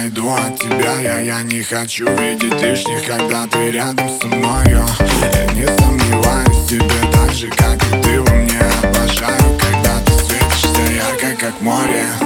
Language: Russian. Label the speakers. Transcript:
Speaker 1: найду от тебя я не хочу видеть лишних, когда ты рядом со мною. Я не сомневаюсь в тебе так же, как и ты во мне. Обожаю, когда ты светишься ярко, как море.